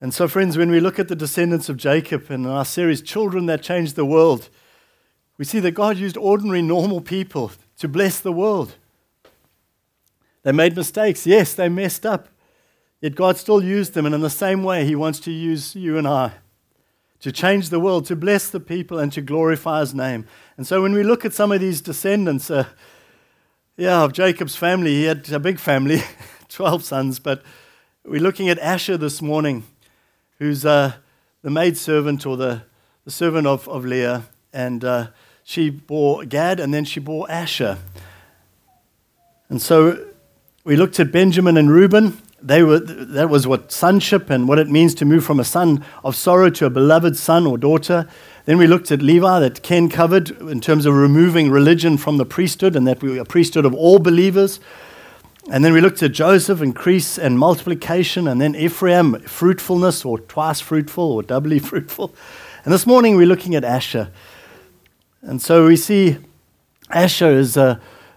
And so, friends, when we look at the descendants of Jacob in our series, Children That Changed the World, we see that God used ordinary, normal people to bless the world. They made mistakes. Yes, they messed up. Yet God still used them, and in the same way, He wants to use you and I to change the world, to bless the people, and to glorify His name. And so when we look at some of these descendants, of Jacob's family, he had a big family, 12 sons, but we're looking at Asher this morning, who's the maidservant or the servant of Leah, and she bore Gad, and then she bore Asher. And so we looked at Benjamin and Reuben. That was what sonship and what it means to move from a son of sorrow to a beloved son or daughter. Then we looked at Levi, that Ken covered, in terms of removing religion from the priesthood, and that we were a priesthood of all believers. And then we looked at Joseph, increase and multiplication, and then Ephraim, fruitfulness, or twice fruitful, or doubly fruitful. And this morning we're looking at Asher. And so we see Asher is a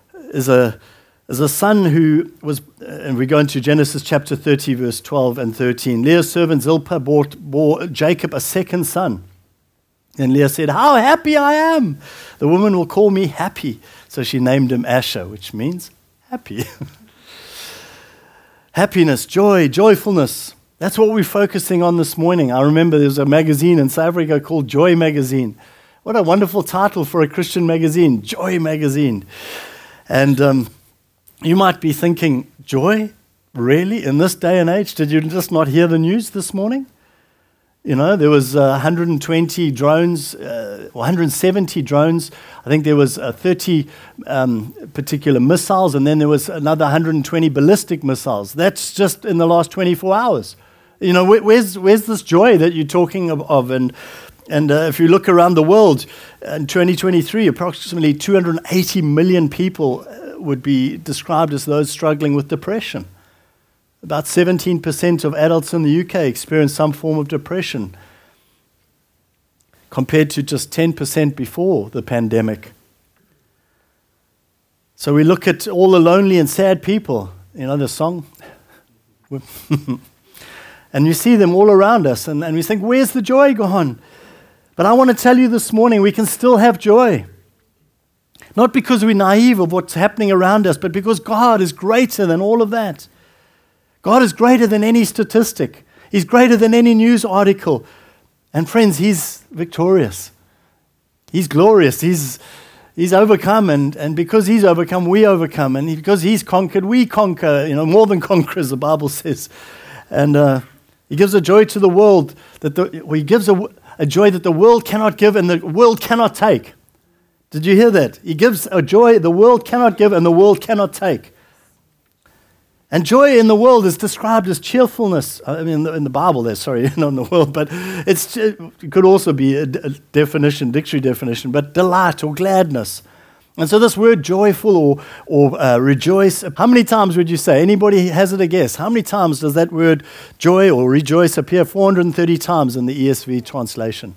son who was, and we go into Genesis chapter 30, verse 12 and 13. Leah's servant Zilpah bore Jacob a second son. And Leah said, "How happy I am! The woman will call me happy." So she named him Asher, which means happy. Happiness, joy, joyfulness. That's what we're focusing on this morning. I remember there's a magazine in South Africa called Joy Magazine. What a wonderful title for a Christian magazine, Joy Magazine. And you might be thinking, joy? Really? In this day and age? Did you just not hear the news this morning? You know, there was 120 drones, 170 drones. I think there was 30 particular missiles, and then there was another 120 ballistic missiles. That's just in the last 24 hours. You know, where's this joy that you're talking of? And if you look around the world, in 2023, approximately 280 million people would be described as those struggling with depression. About 17% of adults in the UK experience some form of depression, compared to just 10% before the pandemic. So we look at all the lonely and sad people, you know the song? And you see them all around us, and we think, where's the joy gone? But I want to tell you this morning, we can still have joy. Not because we're naive of what's happening around us, but because God is greater than all of that. God is greater than any statistic. He's greater than any news article. And friends, He's victorious. He's glorious. He's overcome, and because He's overcome, we overcome. And because He's conquered, we conquer, more than conquerors, the Bible says. And He gives a joy to the world, He gives a joy that the world cannot give and the world cannot take. Did you hear that? He gives a joy the world cannot give and the world cannot take. And joy in the world is described as cheerfulness. I mean, in the Bible there, sorry, not in the world, but it could also be a definition, dictionary definition, but delight or gladness. And so this word joyful or rejoice, how many times would you say? Anybody hazard a guess? How many times does that word joy or rejoice appear? 430 times in the ESV translation.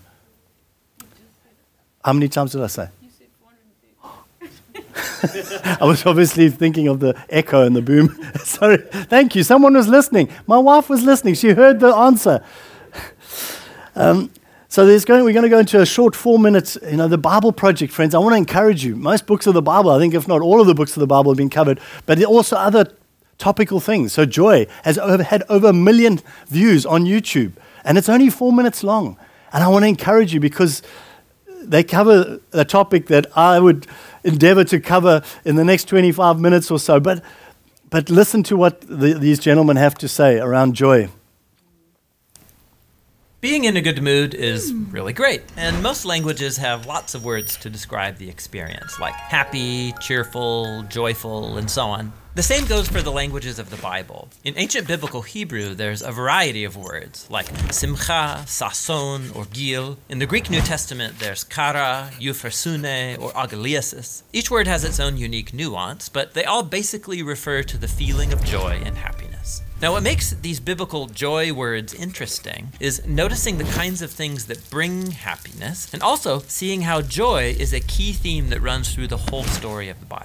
How many times did I say? I was obviously thinking of the echo and the boom. Sorry. Thank you. Someone was listening. My wife was listening. She heard the answer. So we're going to go into a short 4 minutes, the Bible Project, friends. I want to encourage you. Most books of the Bible, I think if not all of the books of the Bible have been covered, but also other topical things. So Joy has had over 1 million views on YouTube, and it's only 4 minutes long. And I want to encourage you because they cover a topic that I would endeavor to cover in the next 25 minutes or so. But listen to what these gentlemen have to say around joy. Being in a good mood is really great, and most languages have lots of words to describe the experience, like happy, cheerful, joyful, and so on. The same goes for the languages of the Bible. In ancient biblical Hebrew, there's a variety of words, like simcha, sason, or gil. In the Greek New Testament, there's kara, euphrosune, or agaliasis. Each word has its own unique nuance, but they all basically refer to the feeling of joy and happiness. Now, what makes these biblical joy words interesting is noticing the kinds of things that bring happiness, and also seeing how joy is a key theme that runs through the whole story of the Bible.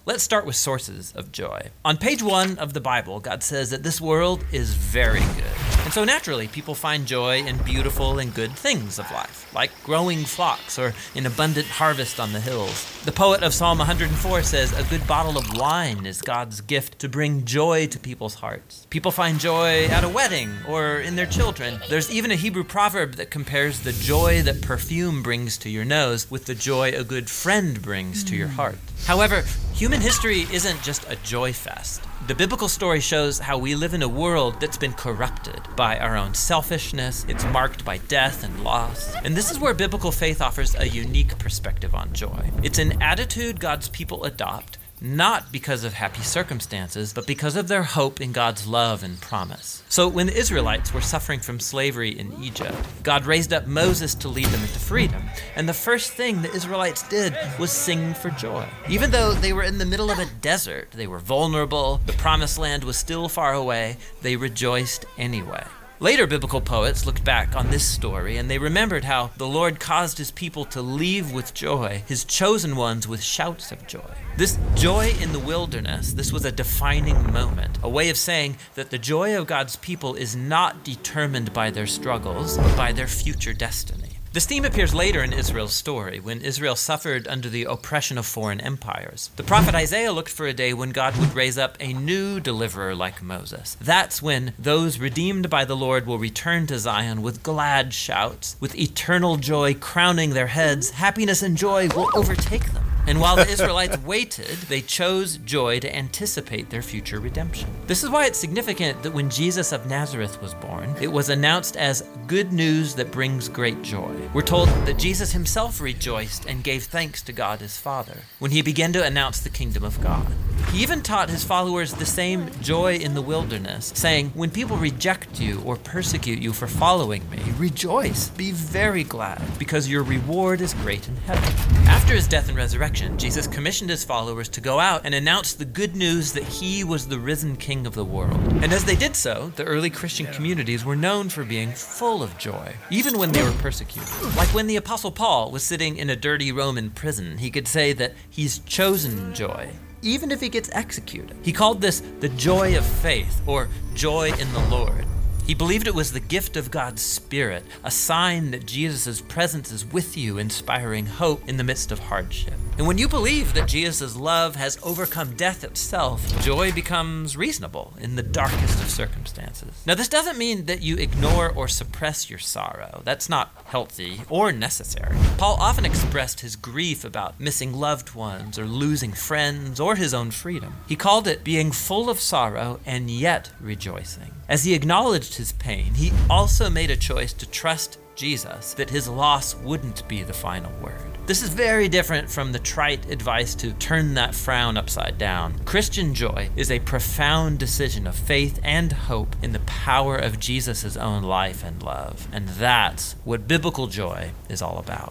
Let's start with sources of joy. On page 1 of the Bible, God says that this world is very good. And so naturally, people find joy in beautiful and good things of life, like growing flocks or an abundant harvest on the hills. The poet of Psalm 104 says, "A good bottle of wine is God's gift to bring joy to people's hearts." People find joy at a wedding or in their children. There's even a Hebrew proverb that compares the joy that perfume brings to your nose with the joy a good friend brings to your heart. However, human history isn't just a joy fest. The biblical story shows how we live in a world that's been corrupted by our own selfishness. It's marked by death and loss. And this is where biblical faith offers a unique perspective on joy. It's an attitude God's people adopt, not because of happy circumstances, but because of their hope in God's love and promise. So when the Israelites were suffering from slavery in Egypt, God raised up Moses to lead them into freedom. And the first thing the Israelites did was sing for joy. Even though they were in the middle of a desert, they were vulnerable, the promised land was still far away, they rejoiced anyway. Later biblical poets looked back on this story and they remembered how the Lord caused his people to leave with joy, his chosen ones with shouts of joy. This joy in the wilderness, this was a defining moment, a way of saying that the joy of God's people is not determined by their struggles, but by their future destiny. This theme appears later in Israel's story, when Israel suffered under the oppression of foreign empires. The prophet Isaiah looked for a day when God would raise up a new deliverer like Moses. That's when those redeemed by the Lord will return to Zion with glad shouts, with eternal joy crowning their heads. Happiness and joy will overtake them. And while the Israelites waited, they chose joy to anticipate their future redemption. This is why it's significant that when Jesus of Nazareth was born, it was announced as good news that brings great joy. We're told that Jesus himself rejoiced and gave thanks to God his Father when he began to announce the kingdom of God. He even taught his followers the same joy in the wilderness, saying, "When people reject you or persecute you for following me, rejoice, be very glad, because your reward is great in heaven." After his death and resurrection, Jesus commissioned his followers to go out and announce the good news that he was the risen King of the world. And as they did so, the early Christian communities were known for being full of joy, even when they were persecuted. Like when the Apostle Paul was sitting in a dirty Roman prison, he could say that he's chosen joy, even if he gets executed. He called this the joy of faith, or joy in the Lord. He believed it was the gift of God's Spirit, a sign that Jesus' presence is with you, inspiring hope in the midst of hardship. And when you believe that Jesus' love has overcome death itself, joy becomes reasonable in the darkest of circumstances. Now, this doesn't mean that you ignore or suppress your sorrow. That's not healthy or necessary. Paul often expressed his grief about missing loved ones or losing friends or his own freedom. He called it being full of sorrow and yet rejoicing. As he acknowledged his pain, he also made a choice to trust Jesus, that his loss wouldn't be the final word. This is very different from the trite advice to turn that frown upside down. Christian joy is a profound decision of faith and hope in the power of Jesus' own life and love. And that's what biblical joy is all about.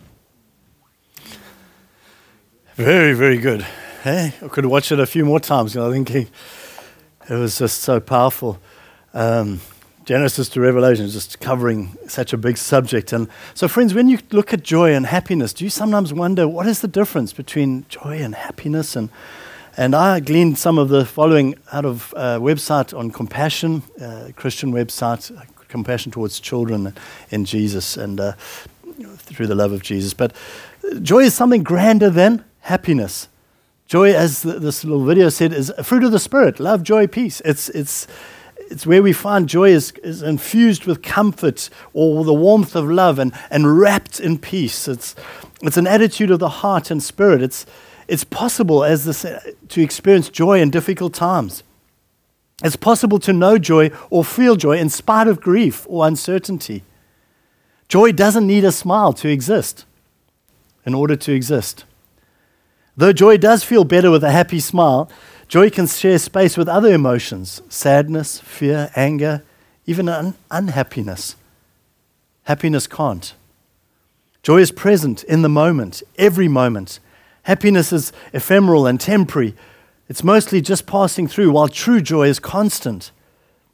Very, very good. Hey, I could watch it a few more times. I think it was just so powerful. Genesis to Revelation is just covering such a big subject. And so, friends, when you look at joy and happiness, do you sometimes wonder what is the difference between joy and happiness? And I gleaned some of the following out of a website on compassion, Christian website, compassion towards children in Jesus and through the love of Jesus. But joy is something grander than happiness. Joy, as this little video said, is a fruit of the Spirit. Love, joy, peace. It's where we find joy is infused with comfort or the warmth of love and wrapped in peace. It's an attitude of the heart and spirit. It's possible to experience joy in difficult times. It's possible to know joy or feel joy in spite of grief or uncertainty. Joy doesn't need a smile to exist in order to exist. Though joy does feel better with a happy smile, joy can share space with other emotions, sadness, fear, anger, even unhappiness. Happiness can't. Joy is present in the moment, every moment. Happiness is ephemeral and temporary. It's mostly just passing through, while true joy is constant.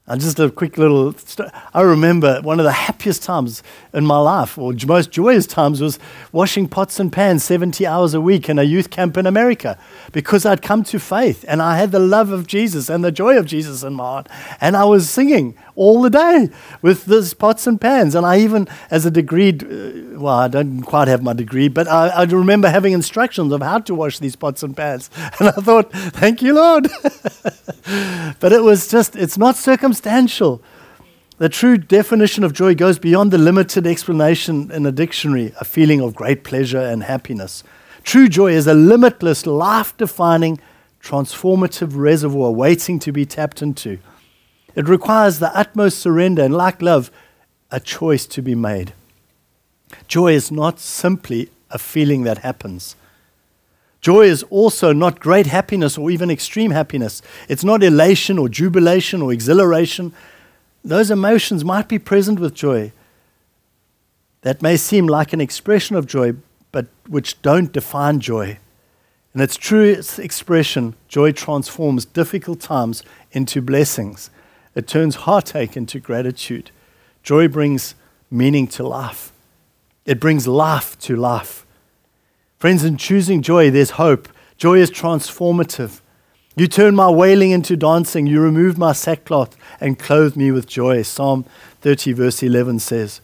And just a quick little I remember one of the happiest times in my life, or most joyous times, was washing pots and pans 70 hours a week in a youth camp in America, because I'd come to faith and I had the love of Jesus and the joy of Jesus in my heart. And I was singing all the day with these pots and pans. And I even, as a degree, well, I don't quite have my degree, but I remember having instructions of how to wash these pots and pans. And I thought, thank you, Lord. But it's not circumstantial. The true definition of joy goes beyond the limited explanation in a dictionary, a feeling of great pleasure and happiness. True joy is a limitless, life-defining, transformative reservoir waiting to be tapped into. It requires the utmost surrender and, like love, a choice to be made. Joy is not simply a feeling that happens. Joy is also not great happiness or even extreme happiness. It's not elation or jubilation or exhilaration. Those emotions might be present with joy that may seem like an expression of joy, but which don't define joy. In its truest expression, joy transforms difficult times into blessings. It turns heartache into gratitude. Joy brings meaning to life. It brings life to life. Friends, in choosing joy, there's hope. Joy is transformative. You turn my wailing into dancing. You remove my sackcloth and clothe me with joy. Psalm 30 verse 11 says.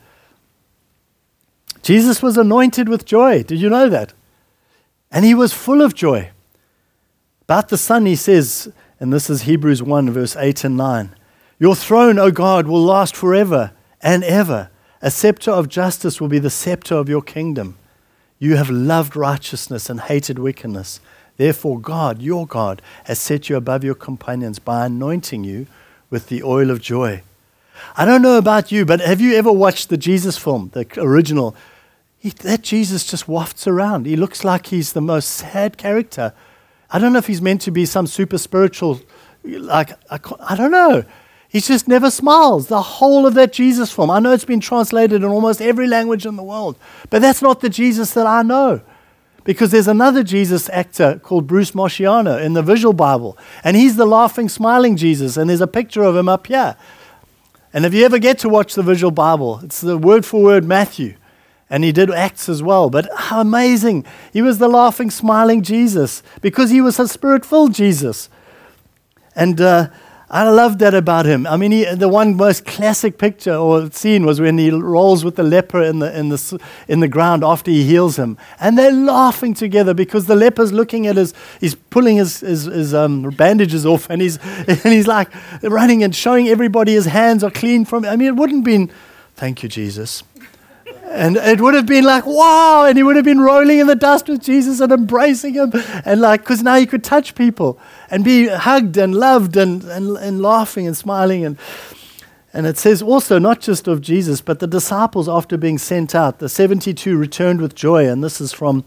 Jesus was anointed with joy. Did you know that? And he was full of joy. About the Son, he says, and this is Hebrews 1 verse 8 and 9. Your throne, O God, will last forever and ever. A scepter of justice will be the scepter of your kingdom. You have loved righteousness and hated wickedness. Therefore, God, your God, has set you above your companions by anointing you with the oil of joy. I don't know about you, but have you ever watched the Jesus film, the original? That Jesus just wafts around. He looks like he's the most sad character. I don't know if he's meant to be some super spiritual, I don't know. He just never smiles. The whole of that Jesus film. I know it's been translated in almost every language in the world, but that's not the Jesus that I know. Because there's another Jesus actor called Bruce Marciano in the Visual Bible, and he's the laughing, smiling Jesus, and there's a picture of him up here. And if you ever get to watch the Visual Bible, it's the word for word Matthew, and he did Acts as well. But how amazing. He was the laughing, smiling Jesus because he was a spirit-filled Jesus. And I loved that about him. I mean, the one most classic picture or scene was when he rolls with the leper in the ground after he heals him, and they're laughing together because the leper's looking at he's pulling his bandages off, and he's like running and showing everybody his hands are clean from. I mean, it wouldn't have been, thank you, Jesus. And it would have been like, wow, and he would have been rolling in the dust with Jesus and embracing him, and because now he could touch people and be hugged and loved and laughing and smiling. And it says also, not just of Jesus, but the disciples after being sent out, the 72 returned with joy, and this is from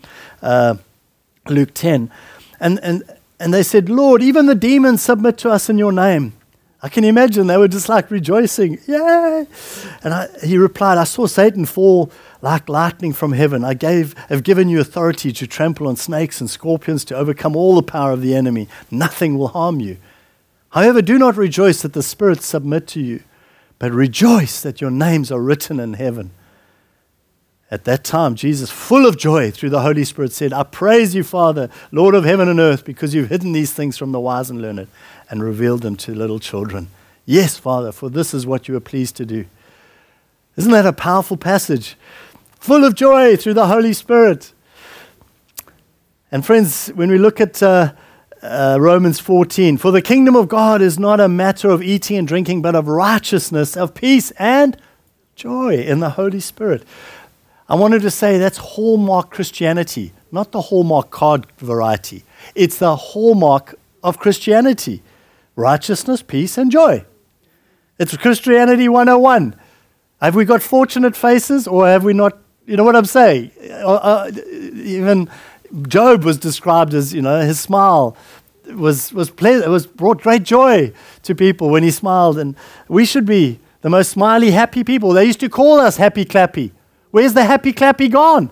Luke 10. And they said, Lord, even the demons submit to us in your name. I can imagine they were just like rejoicing. Yay! And he replied, I saw Satan fall like lightning from heaven. I have given you authority to trample on snakes and scorpions, to overcome all the power of the enemy. Nothing will harm you. However, do not rejoice that the spirits submit to you, but rejoice that your names are written in heaven. At that time, Jesus, full of joy through the Holy Spirit, said, I praise you, Father, Lord of heaven and earth, because you've hidden these things from the wise and learned and revealed them to little children. Yes, Father, for this is what you were pleased to do. Isn't that a powerful passage? Full of joy through the Holy Spirit. And friends, when we look at Romans 14, for the kingdom of God is not a matter of eating and drinking, but of righteousness, of peace, and joy in the Holy Spirit. I wanted to say that's hallmark Christianity, not the Hallmark card variety. It's the hallmark of Christianity. Righteousness, peace, and joy. It's Christianity 101. Have we got fortunate faces, or have we not? You know what I'm saying? Even Job was described as, his smile was pleasant. It was brought great joy to people when he smiled. And we should be the most smiley, happy people. They used to call us happy clappy. Where's the happy clappy gone?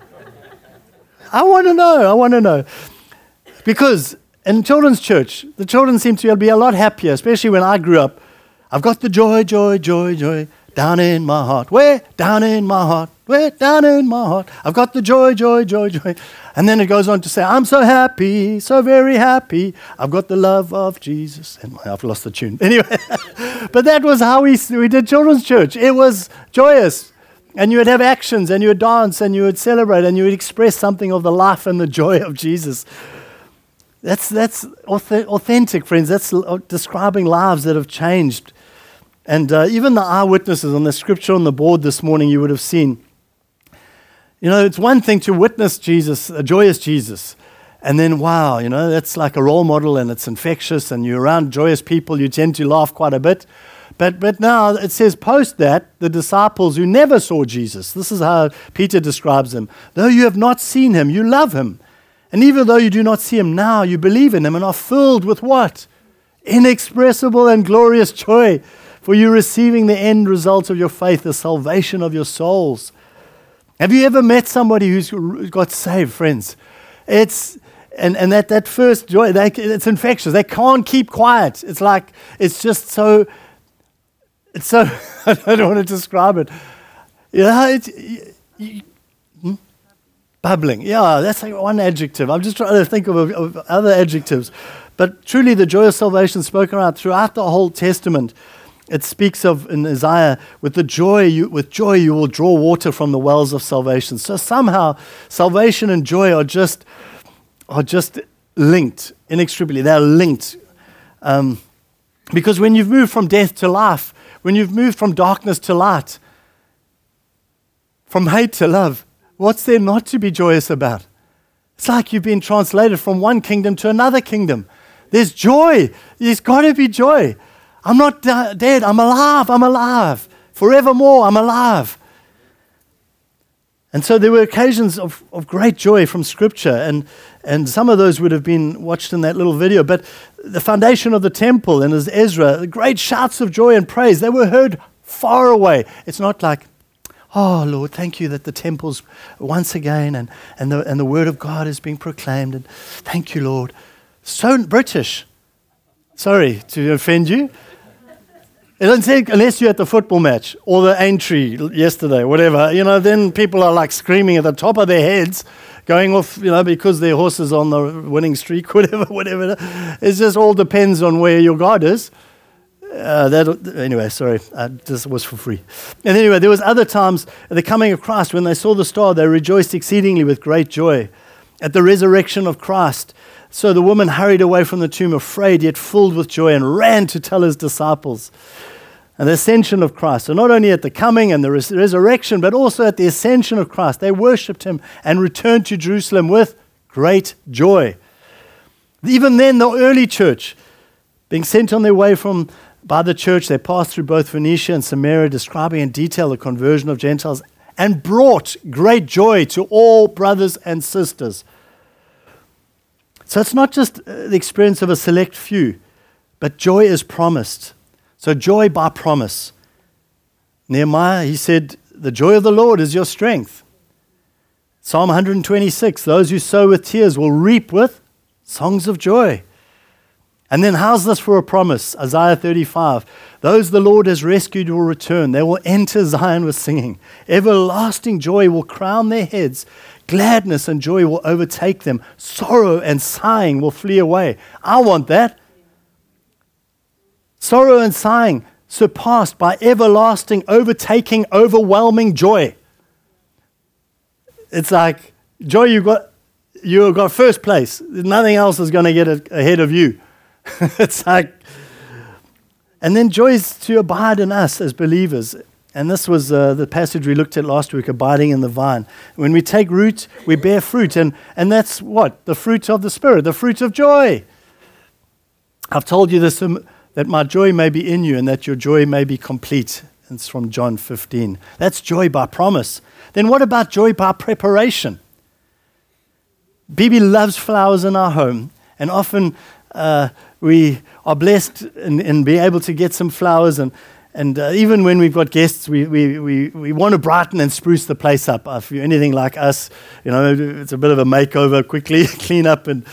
I want to know. Because in children's church, the children seem to be a lot happier, especially when I grew up. I've got the joy, joy, joy, joy down in my heart. Where? Down in my heart. Where? Down in my heart. I've got the joy, joy, joy, joy. And then it goes on to say, I'm so happy, so very happy. I've got the love of Jesus. And I've lost the tune. Anyway, but that was how we did children's church. It was joyous. And you would have actions, and you would dance, and you would celebrate, and you would express something of the life and the joy of Jesus. That's authentic, friends. That's describing lives that have changed. And even the eyewitnesses on the scripture on the board this morning, you would have seen. You know, it's one thing to witness Jesus, a joyous Jesus, and then, wow, you know, that's like a role model, and it's infectious, and you're around joyous people, you tend to laugh quite a bit. But now it says post that, the disciples who never saw Jesus, this is how Peter describes him. Though you have not seen him, you love him. And even though you do not see him now, you believe in him and are filled with what? Inexpressible and glorious joy. For you receiving the end result of your faith, the salvation of your souls. Have you ever met somebody who's got saved, friends? And that first joy, it's infectious. They can't keep quiet. It's like, it's so, I don't want to describe it. You know, bubbling. Yeah, that's like one adjective. I'm just trying to think of other adjectives. But truly the joy of salvation spoken out throughout the whole Testament. It speaks of, in Isaiah, with joy you will draw water from the wells of salvation. So somehow salvation and joy are just linked inextricably. They're linked. Because when you've moved from death to life, when you've moved from darkness to light, from hate to love, what's there not to be joyous about? It's like you've been translated from one kingdom to another kingdom. There's joy. There's got to be joy. I'm not dead. I'm alive. Forevermore, I'm alive. And so there were occasions of great joy from Scripture, and some of those would have been watched in that little video. But the foundation of the temple, and as Ezra, the great shouts of joy and praise, they were heard far away. It's not like, oh, Lord, thank you that the temple's once again, and the word of God is being proclaimed, and thank you, Lord. So British. Sorry to offend you. It doesn't say unless you're at the football match or the Aintree yesterday, whatever, you know, then people are like screaming at the top of their heads, going off, you know, because their horse is on the winning streak, whatever. It just all depends on where your God is. Anyway, sorry, this was for free. And anyway, there was other times at the coming of Christ, when they saw the star, they rejoiced exceedingly with great joy. At the resurrection of Christ, so the woman hurried away from the tomb, afraid yet filled with joy, and ran to tell his disciples. And the ascension of Christ, so not only at the coming and the resurrection, but also at the ascension of Christ, they worshipped him and returned to Jerusalem with great joy. Even then, the early church, being sent on their way by the church, they passed through both Phoenicia and Samaria, describing in detail the conversion of Gentiles, and brought great joy to all brothers and sisters. So it's not just the experience of a select few, but joy is promised. So joy by promise. Nehemiah, he said, the joy of the Lord is your strength. Psalm 126, those who sow with tears will reap with songs of joy. And then how's this for a promise? Isaiah 35, those the Lord has rescued will return. They will enter Zion with singing. Everlasting joy will crown their heads. Gladness and joy will overtake them. Sorrow and sighing will flee away. I want that. Sorrow and sighing surpassed by everlasting, overtaking, overwhelming joy. It's like, joy, you got first place. Nothing else is going to get ahead of you. It's like, and then joy is to abide in us as believers. And this was the passage we looked at last week, abiding in the vine. When we take root, we bear fruit. And that's what? The fruit of the Spirit, the fruit of joy. I've told you this, that my joy may be in you and that your joy may be complete. It's from John 15. That's joy by promise. Then what about joy by preparation? Bibi loves flowers in our home, and often we are blessed in being able to get some flowers, and even when we've got guests, we want to brighten and spruce the place up. If you're anything like us, you know, it's a bit of a makeover, quickly clean up, and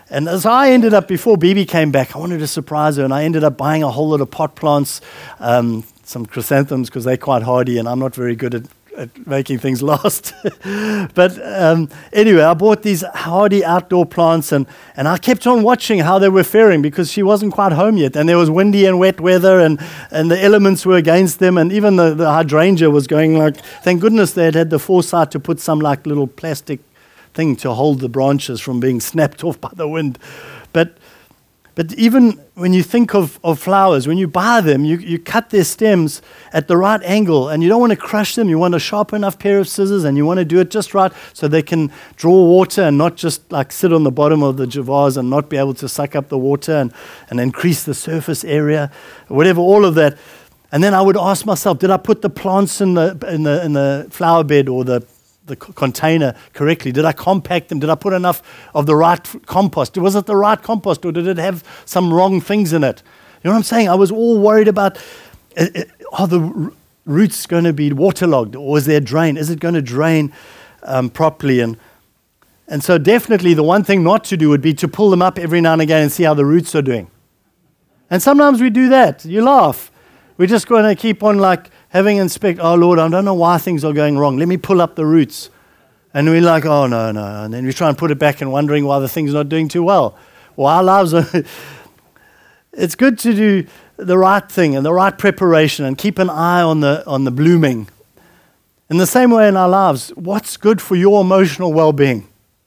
And as I ended up, before Bibi came back, I wanted to surprise her, and I ended up buying a whole lot of pot plants, some chrysanthemums, because they're quite hardy, and I'm not very good at making things last. But anyway, I bought these hardy outdoor plants, and I kept on watching how they were faring, because she wasn't quite home yet, and there was windy and wet weather, and the elements were against them, and even the hydrangea was going like, thank goodness they had the foresight to put some like little plastic thing to hold the branches from being snapped off by the wind. But even when you think of flowers, when you buy them, you cut their stems at the right angle, and you don't want to crush them. You want a sharp enough pair of scissors, and you want to do it just right so they can draw water and not just like sit on the bottom of the vase and not be able to suck up the water and increase the surface area, whatever, all of that. And then I would ask myself, did I put the plants in the flower bed or the container correctly? Did I compact them? Did I put enough of the right compost? Was it the right compost, or did it have some wrong things in it? You know what I'm saying? I was all worried about, are the roots going to be waterlogged, or is there a drain? Is it going to drain properly? And so definitely the one thing not to do would be to pull them up every now and again and see how the roots are doing. And sometimes we do that. You laugh. We're just going to keep on like having inspect, oh Lord, I don't know why things are going wrong. Let me pull up the roots. And we're like, oh no. And then we try and put it back and wondering why the thing's not doing too well. Well, our lives are, it's good to do the right thing and the right preparation and keep an eye on the blooming. In the same way in our lives, what's good for your emotional well-being?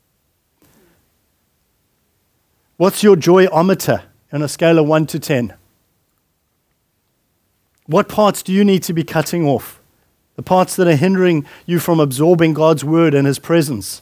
What's your joyometer on a scale of 1 to 10? What parts do you need to be cutting off? The parts that are hindering you from absorbing God's word and his presence.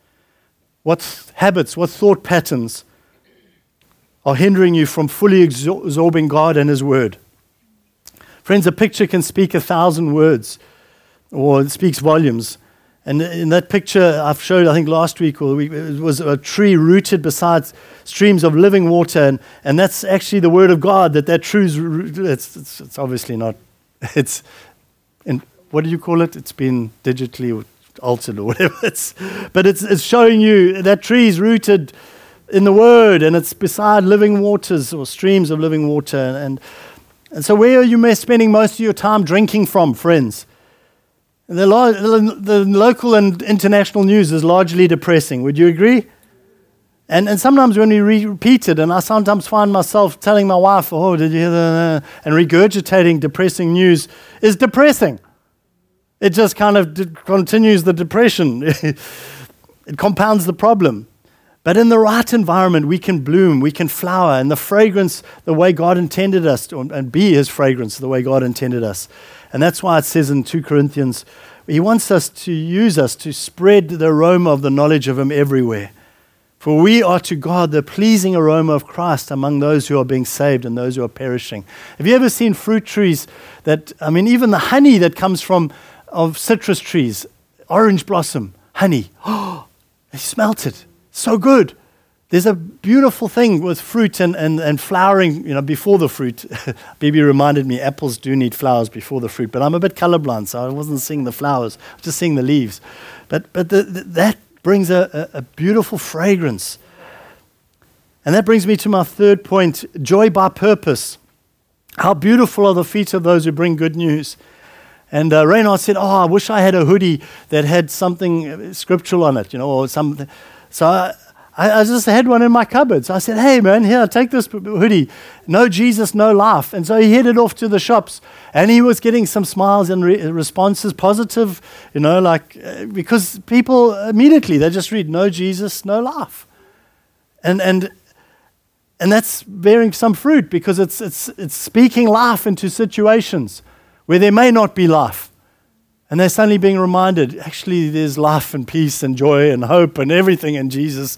What habits, what thought patterns are hindering you from fully absorbing God and his word? Friends, a picture can speak 1,000 words, or it speaks volumes. And in that picture I've showed, I think last week or the week, it was a tree rooted beside streams of living water, and that's actually the word of God. That tree's, it's obviously not. It's, what do you call it? It's been digitally altered or whatever. But it's showing you that tree is rooted in the word, and it's beside living waters or streams of living water. And so, where are you spending most of your time drinking from, friends? The local and international news is largely depressing. Would you agree? And sometimes when we repeat it, and I sometimes find myself telling my wife, oh, did you hear that? And regurgitating depressing news is depressing. It just kind of continues the depression. It compounds the problem. But in the right environment, we can bloom, we can flower, and the fragrance the way God intended us, and be his fragrance the way God intended us. And that's why it says in 2 Corinthians, he wants us to use us to spread the aroma of the knowledge of him everywhere. For we are to God the pleasing aroma of Christ among those who are being saved and those who are perishing. Have you ever seen fruit trees even the honey that comes of citrus trees, orange blossom, honey. Oh, you smelt it. So good. There's a beautiful thing with fruit and flowering, before the fruit. Bibi reminded me apples do need flowers before the fruit, but I'm a bit colorblind, so I wasn't seeing the flowers, I was just seeing the leaves. But that brings a beautiful fragrance. And that brings me to my third point, joy by purpose. How beautiful are the feet of those who bring good news. And Reynard said, I wish I had a hoodie that had something scriptural on it, or something. So I just had one in my cupboard. So I said, hey, man, here, take this hoodie. No Jesus, no life. And so he headed off to the shops. And he was getting some smiles and responses, positive, because people immediately, they just read, no Jesus, no life. And that's bearing some fruit, because it's speaking life into situations where there may not be life. And they're suddenly being reminded, actually, there's life and peace and joy and hope and everything in Jesus.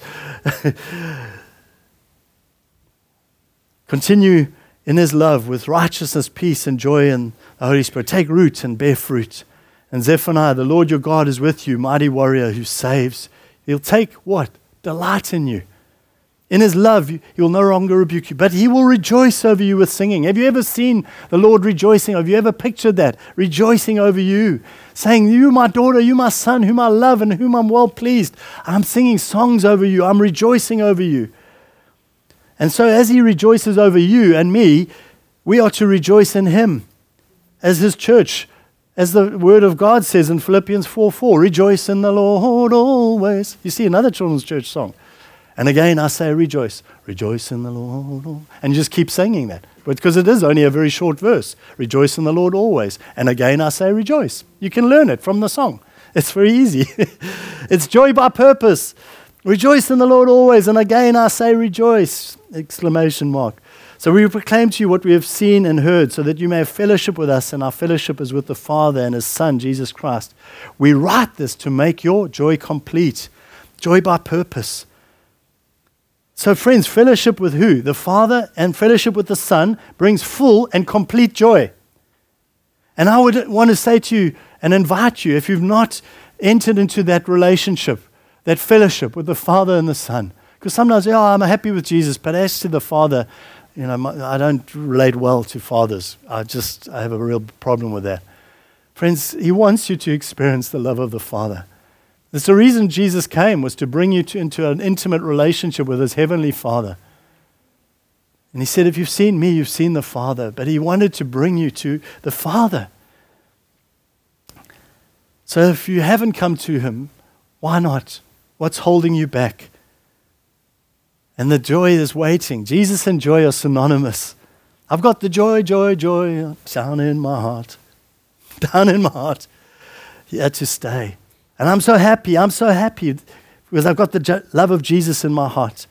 Continue in his love with righteousness, peace, and joy in the Holy Spirit. Take root and bear fruit. And Zephaniah, the Lord your God is with you, mighty warrior who saves. He'll take what? Delight in you. In his love, he will no longer rebuke you, but he will rejoice over you with singing. Have you ever seen the Lord rejoicing? Have you ever pictured that? Rejoicing over you, saying, you, my daughter, you, my son, whom I love and whom I'm well pleased. I'm singing songs over you. I'm rejoicing over you. And so as he rejoices over you and me, we are to rejoice in him as his church. As the word of God says in Philippians 4:4, rejoice in the Lord always. You see, another children's church song. And again, I say rejoice. Rejoice in the Lord. And you just keep singing that. Because it is only a very short verse. Rejoice in the Lord always. And again, I say rejoice. You can learn it from the song. It's very easy. It's joy by purpose. Rejoice in the Lord always. And again, I say rejoice. Exclamation mark. So we proclaim to you what we have seen and heard, so that you may have fellowship with us, and our fellowship is with the Father and his Son, Jesus Christ. We write this to make your joy complete. Joy by purpose. So friends, fellowship with who? The Father, and fellowship with the Son brings full and complete joy. And I would want to say to you and invite you, if you've not entered into that relationship, that fellowship with the Father and the Son, because sometimes, I'm happy with Jesus, but as to the Father, I don't relate well to fathers. I have a real problem with that. Friends, he wants you to experience the love of the Father. That's the reason Jesus came, was to bring you into an intimate relationship with his heavenly Father. And he said, if you've seen me, you've seen the Father. But he wanted to bring you to the Father. So if you haven't come to him, why not? What's holding you back? And the joy is waiting. Jesus and joy are synonymous. I've got the joy, joy, joy down in my heart. Down in my heart. He had to stay. And I'm so happy because I've got the love of Jesus in my heart.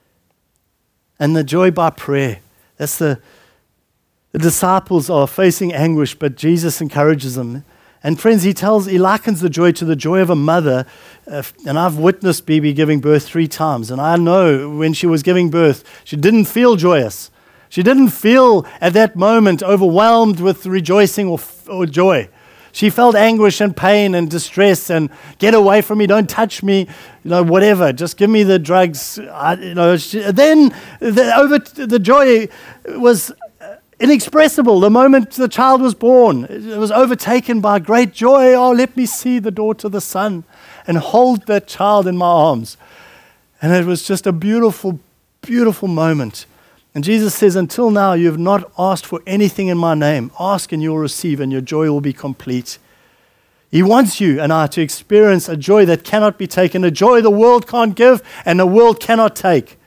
And the joy by prayer. That's the disciples are facing anguish, but Jesus encourages them. And friends, he likens the joy to the joy of a mother. And I've witnessed Bibi giving birth 3 times. And I know when she was giving birth, she didn't feel joyous. She didn't feel at that moment overwhelmed with rejoicing or joy. She felt anguish and pain and distress and get away from me, don't touch me, whatever. Just give me the drugs. Then the joy was inexpressible. The moment the child was born, it was overtaken by great joy. Oh, let me see the daughter, the son, and hold that child in my arms. And it was just a beautiful, beautiful moment. And Jesus says, until now you have not asked for anything in my name. Ask and you'll receive, and your joy will be complete. He wants you and I to experience a joy that cannot be taken, a joy the world can't give and the world cannot take.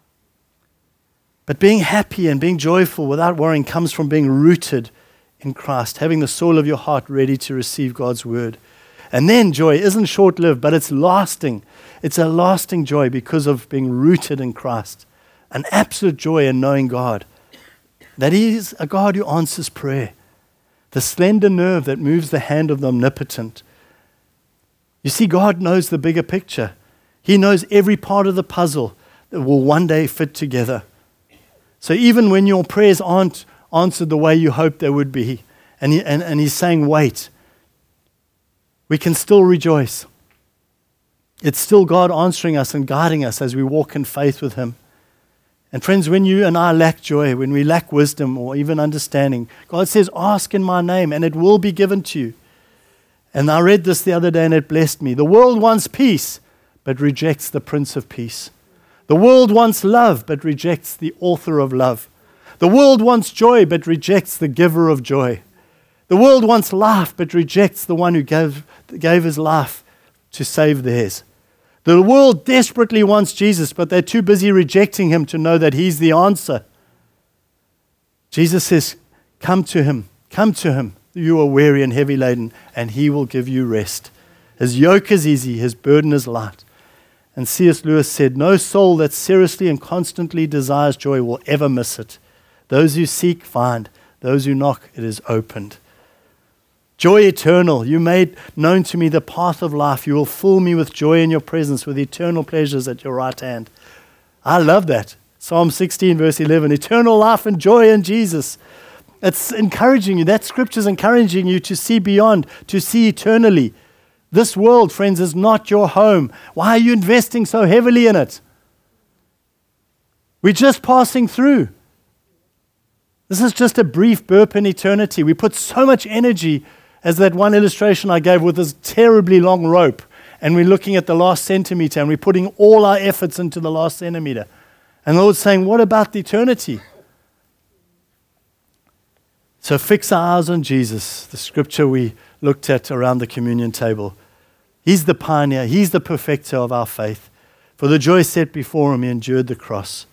But being happy and being joyful without worrying comes from being rooted in Christ, having the soul of your heart ready to receive God's word. And then joy isn't short-lived, but it's lasting. It's a lasting joy because of being rooted in Christ. An absolute joy in knowing God, that he is a God who answers prayer, the slender nerve that moves the hand of the omnipotent. You see, God knows the bigger picture. He knows every part of the puzzle that will one day fit together. So even when your prayers aren't answered the way you hoped they would be, and he's saying, wait, we can still rejoice. It's still God answering us and guiding us as we walk in faith with him. And friends, when you and I lack joy, when we lack wisdom or even understanding, God says, ask in my name and it will be given to you. And I read this the other day and it blessed me. The world wants peace, but rejects the Prince of Peace. The world wants love, but rejects the author of love. The world wants joy, but rejects the giver of joy. The world wants life, but rejects the one who gave his life to save theirs. The world desperately wants Jesus, but they're too busy rejecting him to know that he's the answer. Jesus says, come to him, you are weary and heavy laden, and he will give you rest. His yoke is easy, his burden is light. And C.S. Lewis said, no soul that seriously and constantly desires joy will ever miss it. Those who seek find, those who knock it is opened. Joy eternal, you made known to me the path of life. You will fill me with joy in your presence, with eternal pleasures at your right hand. I love that. Psalm 16, verse 11, eternal life and joy in Jesus. It's encouraging you. That scripture is encouraging you to see beyond, to see eternally. This world, friends, is not your home. Why are you investing so heavily in it? We're just passing through. This is just a brief burp in eternity. We put so much energy, as that one illustration I gave with this terribly long rope, and we're looking at the last centimeter, and we're putting all our efforts into the last centimeter. And the Lord's saying, what about the eternity? So fix our eyes on Jesus, the scripture we looked at around the communion table. He's the pioneer. He's the perfecter of our faith. For the joy set before him, he endured the cross.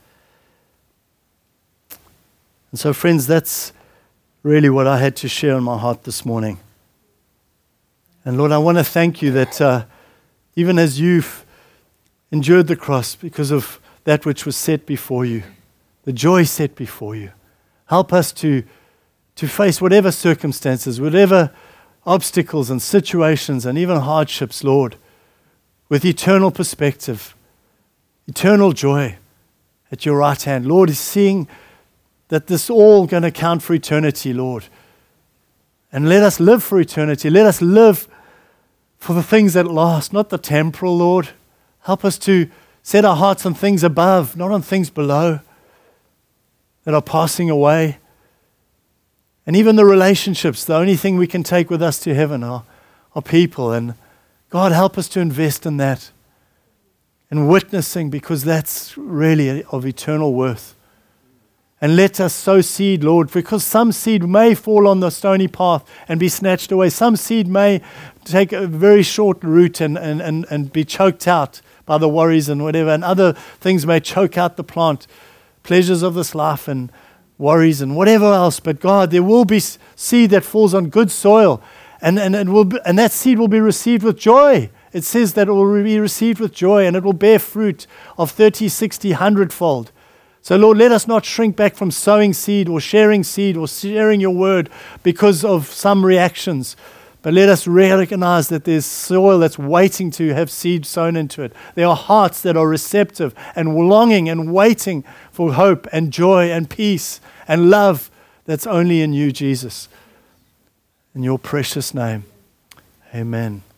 And so, friends, that's really what I had to share in my heart this morning. And Lord, I want to thank you that even as you've endured the cross because of that which was set before you, the joy set before you, help us to face whatever circumstances, whatever obstacles and situations and even hardships, Lord, with eternal perspective, eternal joy at your right hand. Lord, is seeing that this all going to count for eternity, Lord. And let us live for eternity. Let us live for the things that last, not the temporal, Lord. Help us to set our hearts on things above, not on things below that are passing away. And even the relationships, the only thing we can take with us to heaven are people. And God, help us to invest in that and witnessing, because that's really of eternal worth. And let us sow seed, Lord, because some seed may fall on the stony path and be snatched away. Some seed may take a very short route and be choked out by the worries and whatever. And other things may choke out the plant, pleasures of this life and worries and whatever else. But God, there will be seed that falls on good soil, and that seed will be received with joy. It says that it will be received with joy, and it will bear fruit of 30, 60, 100-fold. So Lord, let us not shrink back from sowing seed or sharing your word because of some reactions. But let us recognize that there's soil that's waiting to have seed sown into it. There are hearts that are receptive and longing and waiting for hope and joy and peace and love that's only in you, Jesus. In your precious name, amen.